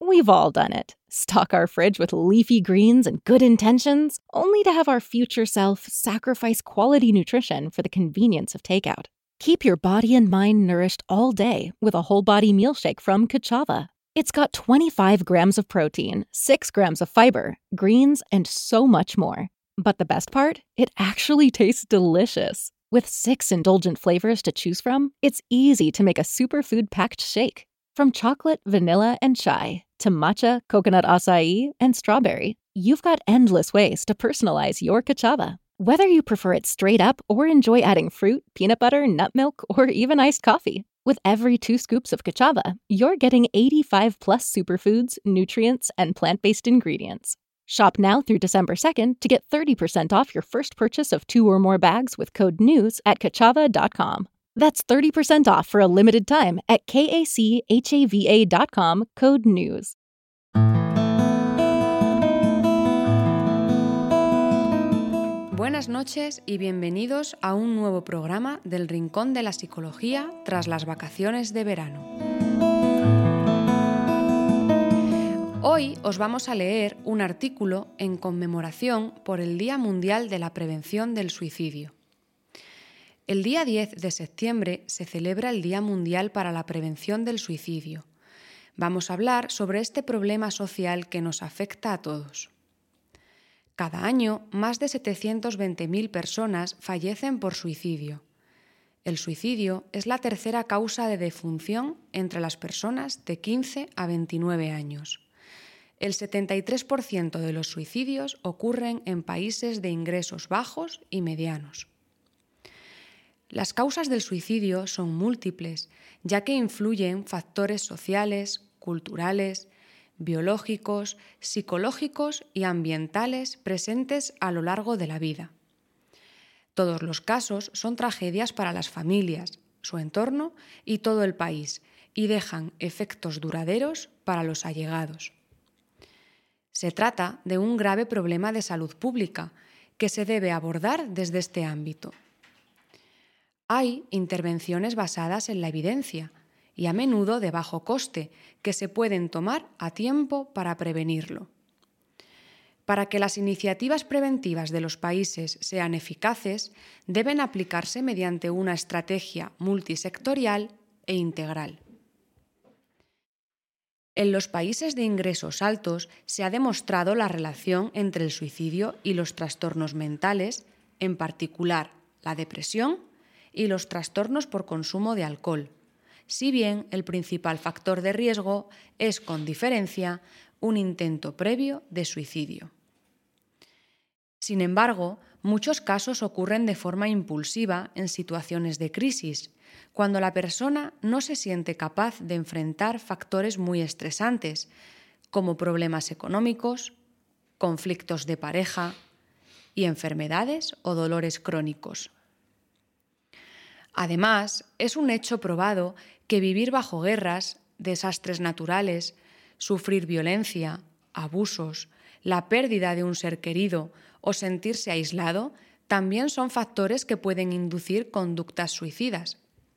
We've all done it. Stock our fridge with leafy greens and good intentions, only to have our future self sacrifice quality nutrition for the convenience of takeout. Keep your body and mind nourished all day with a whole body meal shake from Kachava. It's got 25 grams of protein, 6 grams of fiber, greens, and so much more. But the best part? It actually tastes delicious. With 6 indulgent flavors to choose from, it's easy to make a superfood-packed shake. From chocolate, vanilla, and chai to matcha, coconut acai, and strawberry, you've got endless ways to personalize your Kachava. Whether you prefer it straight up or enjoy adding fruit, peanut butter, nut milk, or even iced coffee, with every 2 scoops of Kachava, you're getting 85 plus superfoods, nutrients, and plant-based ingredients. Shop now through December 2nd to get 30% off your first purchase of 2 or more bags with code NEWS at kachava.com. That's 30% off for a limited time at kachava.com, code NEWS. Buenas noches y bienvenidos a un nuevo programa del Rincón de la Psicología tras las vacaciones de verano. Hoy os vamos a leer un artículo en conmemoración por el Día Mundial de la Prevención del Suicidio. El día 10 de septiembre se celebra el Día Mundial para la Prevención del Suicidio. Vamos a hablar sobre este problema social que nos afecta a todos. Cada año, más de 720.000 personas fallecen por suicidio. El suicidio es la tercera causa de defunción entre las personas de 15 a 29 años. El 73% de los suicidios ocurren en países de ingresos bajos y medianos. Las causas del suicidio son múltiples, ya que influyen factores sociales, culturales, biológicos, psicológicos y ambientales presentes a lo largo de la vida. Todos los casos son tragedias para las familias, su entorno y todo el país, y dejan efectos duraderos para los allegados. Se trata de un grave problema de salud pública que se debe abordar desde este ámbito. Hay intervenciones basadas en la evidencia y a menudo de bajo coste que se pueden tomar a tiempo para prevenirlo. Para que las iniciativas preventivas de los países sean eficaces, deben aplicarse mediante una estrategia multisectorial e integral. En los países de ingresos altos se ha demostrado la relación entre el suicidio y los trastornos mentales, en particular la depresión y los trastornos por consumo de alcohol, si bien el principal factor de riesgo es, con diferencia, un intento previo de suicidio. Sin embargo, muchos casos ocurren de forma impulsiva en situaciones de crisis, cuando la persona no se siente capaz de enfrentar factores muy estresantes, como problemas económicos, conflictos de pareja y enfermedades o dolores crónicos. Además, es un hecho probado que vivir bajo guerras, desastres naturales, sufrir violencia, abusos, la pérdida de un ser querido o sentirse aislado también son factores que pueden inducir conductas suicidas.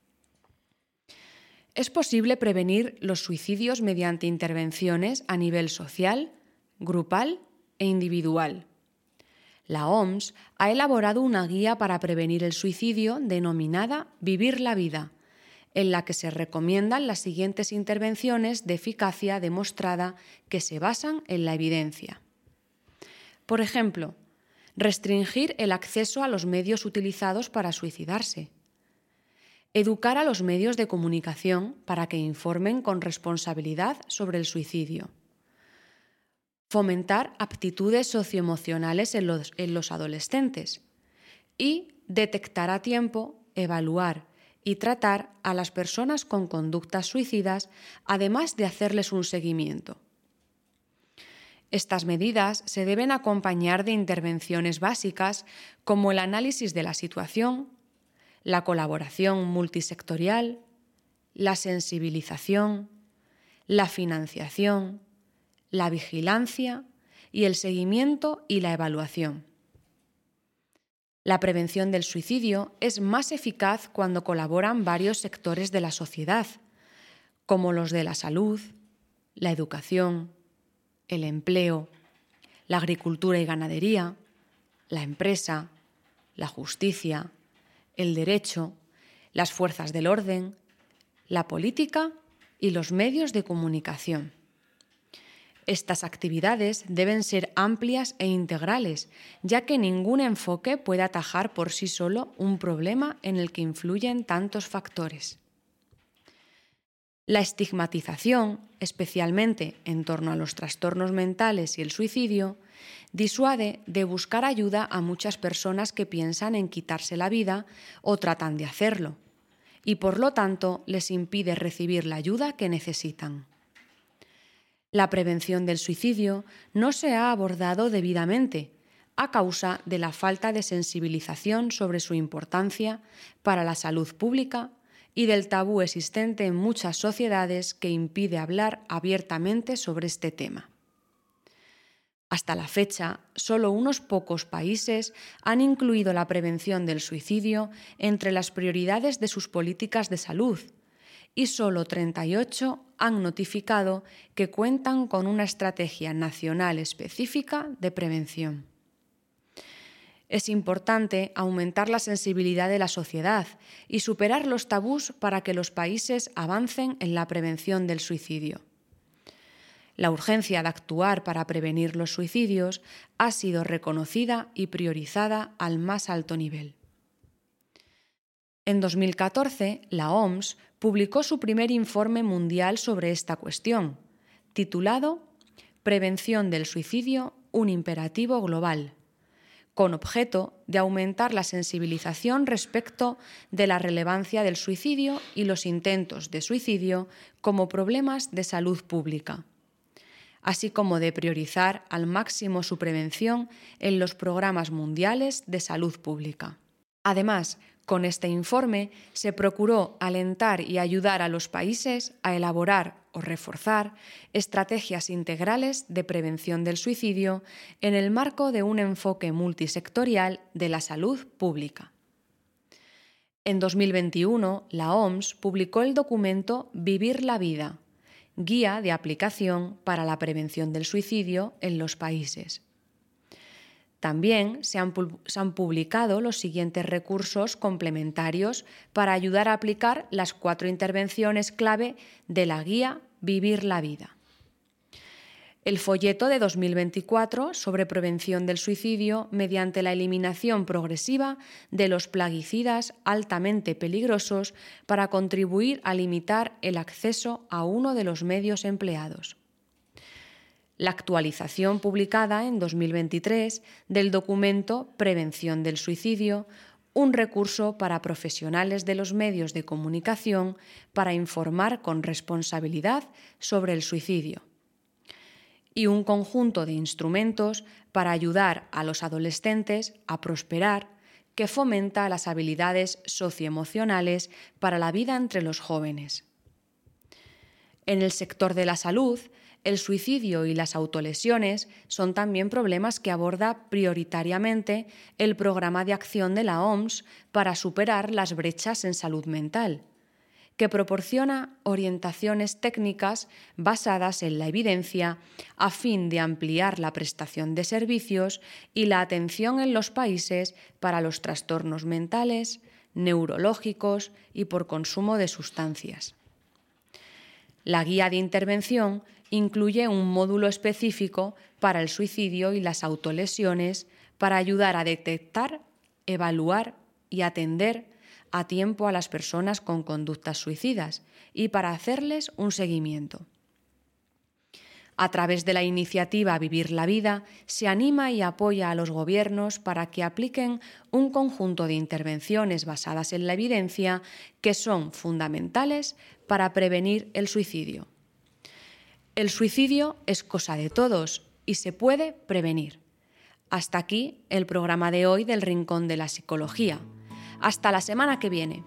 Es posible prevenir los suicidios mediante intervenciones a nivel social, grupal e individual. La OMS ha elaborado una guía para prevenir el suicidio denominada Vivir la vida, en la que se recomiendan las siguientes intervenciones de eficacia demostrada que se basan en la evidencia. Por ejemplo, restringir el acceso a los medios utilizados para suicidarse. Educar a los medios de comunicación para que informen con responsabilidad sobre el suicidio. Fomentar aptitudes socioemocionales en los adolescentes y detectar a tiempo, evaluar y tratar a las personas con conductas suicidas, además de hacerles un seguimiento. Estas medidas se deben acompañar de intervenciones básicas como el análisis de la situación, la colaboración multisectorial, la sensibilización, la financiación, la vigilancia y el seguimiento y la evaluación. La prevención del suicidio es más eficaz cuando colaboran varios sectores de la sociedad, como los de la salud, la educación, el empleo, la agricultura y ganadería, la empresa, la justicia, el derecho, las fuerzas del orden, la política y los medios de comunicación. Estas actividades deben ser amplias e integrales, ya que ningún enfoque puede atajar por sí solo un problema en el que influyen tantos factores. La estigmatización, especialmente en torno a los trastornos mentales y el suicidio, disuade de buscar ayuda a muchas personas que piensan en quitarse la vida o tratan de hacerlo, y por lo tanto les impide recibir la ayuda que necesitan. La prevención del suicidio no se ha abordado debidamente a causa de la falta de sensibilización sobre su importancia para la salud pública y del tabú existente en muchas sociedades que impide hablar abiertamente sobre este tema. Hasta la fecha, solo unos pocos países han incluido la prevención del suicidio entre las prioridades de sus políticas de salud, y solo 38 han notificado que cuentan con una estrategia nacional específica de prevención. Es importante aumentar la sensibilidad de la sociedad y superar los tabús para que los países avancen en la prevención del suicidio. La urgencia de actuar para prevenir los suicidios ha sido reconocida y priorizada al más alto nivel. En 2014, la OMS publicó su primer informe mundial sobre esta cuestión, titulado Prevención del suicidio, un imperativo global, con objeto de aumentar la sensibilización respecto de la relevancia del suicidio y los intentos de suicidio como problemas de salud pública, así como de priorizar al máximo su prevención en los programas mundiales de salud pública. Además, con este informe se procuró alentar y ayudar a los países a elaborar o reforzar estrategias integrales de prevención del suicidio en el marco de un enfoque multisectorial de la salud pública. En 2021, la OMS publicó el documento Vivir la vida, guía de aplicación para la prevención del suicidio en los países. También se han publicado los siguientes recursos complementarios para ayudar a aplicar las 4 intervenciones clave de la guía Vivir la vida. El folleto de 2024 sobre prevención del suicidio mediante la eliminación progresiva de los plaguicidas altamente peligrosos para contribuir a limitar el acceso a uno de los medios empleados. La actualización publicada en 2023 del documento Prevención del suicidio, un recurso para profesionales de los medios de comunicación para informar con responsabilidad sobre el suicidio. Y un conjunto de instrumentos para ayudar a los adolescentes a prosperar que fomenta las habilidades socioemocionales para la vida entre los jóvenes. En el sector de la salud, el suicidio y las autolesiones son también problemas que aborda prioritariamente el Programa de Acción de la OMS para superar las brechas en salud mental, que proporciona orientaciones técnicas basadas en la evidencia a fin de ampliar la prestación de servicios y la atención en los países para los trastornos mentales, neurológicos y por consumo de sustancias. La guía de intervención incluye un módulo específico para el suicidio y las autolesiones para ayudar a detectar, evaluar y atender a tiempo a las personas con conductas suicidas y para hacerles un seguimiento. A través de la iniciativa Vivir la vida, se anima y apoya a los gobiernos para que apliquen un conjunto de intervenciones basadas en la evidencia que son fundamentales para prevenir el suicidio. El suicidio es cosa de todos y se puede prevenir. Hasta aquí el programa de hoy del Rincón de la Psicología. Hasta la semana que viene.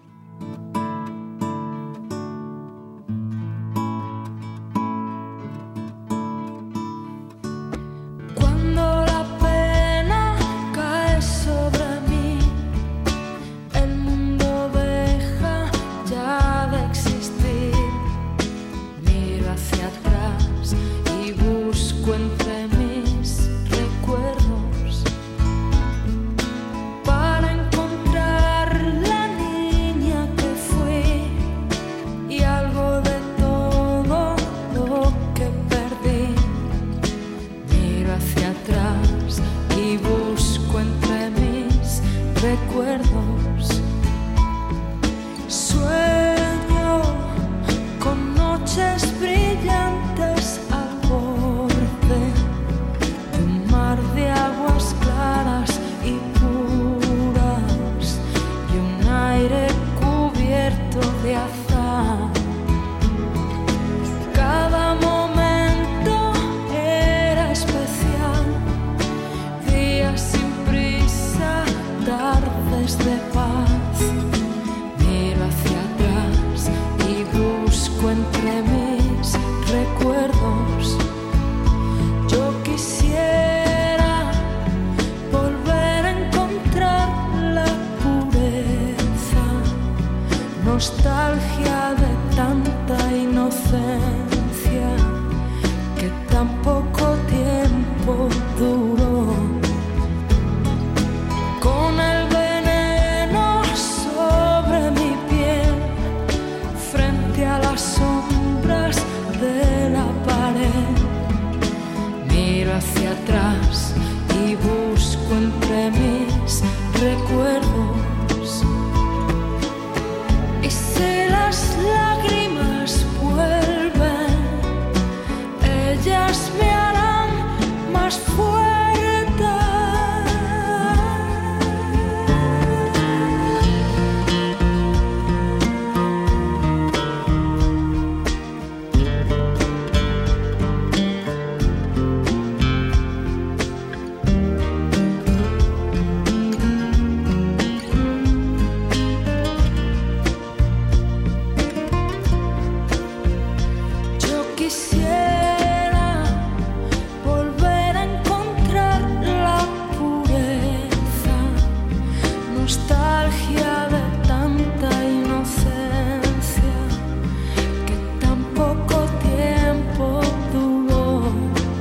Hacia atrás busco entre mis recuerdos para encontrar la niña que fui y algo de todo lo que perdí. Miro hacia atrás y busco entre mis recuerdos. Sueño con noches brillantes al borde de un mar de aguas claras y puras y un aire cubierto de azahar. Cada momento era especial, días sin prisa, tardes de paz. Miro hacia atrás y busco entre mis recuerdos. Yo quisiera volver a encontrar la pureza, nostalgia de tanta inocencia que tan poco tiempo duró. Con el veneno sobre mi piel, frente a las sombras de la pared, miro hacia atrás y busco entre mis recuerdos. Y si las lágrimas vuelven, ellas me harán más fuerte. Yo quisiera volver a encontrar la pureza, nostalgia de tanta inocencia que tan poco tiempo duró.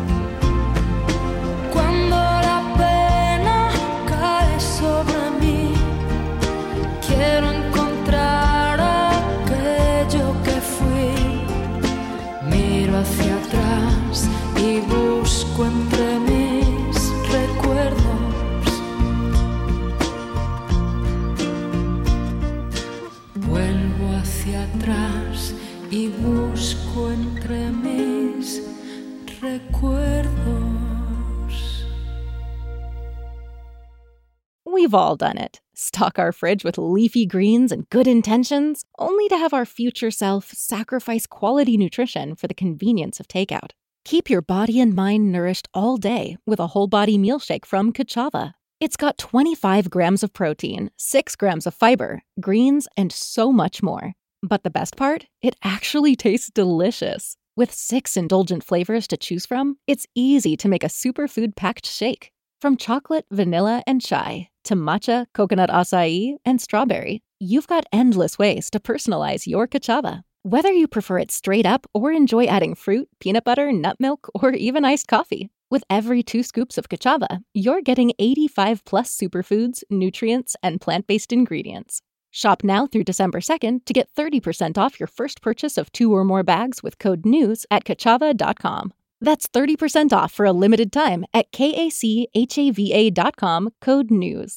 Cuando la pena cae sobre mí, quiero encontrar aquello que fui. Miro hacia atrás y busco entre mis recuerdos. Vuelvo hacia atrás y busco entre mis recuerdos. We've all done it. Stock our fridge with leafy greens and good intentions, only to have our future self sacrifice quality nutrition for the convenience of takeout. Keep your body and mind nourished all day with a whole body meal shake from Kachava. It's got 25 grams of protein, 6 grams of fiber, greens, and so much more. But the best part? It actually tastes delicious. With 6 indulgent flavors to choose from, it's easy to make a superfood-packed shake. From chocolate, vanilla, and chai to matcha, coconut acai, and strawberry, you've got endless ways to personalize your Kachava. Whether you prefer it straight up or enjoy adding fruit, peanut butter, nut milk, or even iced coffee, with every 2 scoops of Kachava, you're getting 85-plus superfoods, nutrients, and plant-based ingredients. Shop now through December 2nd to get 30% off your first purchase of 2 or more bags with code NEWS at Kachava.com. That's 30% off for a limited time at KACHAVA.com, code NEWS.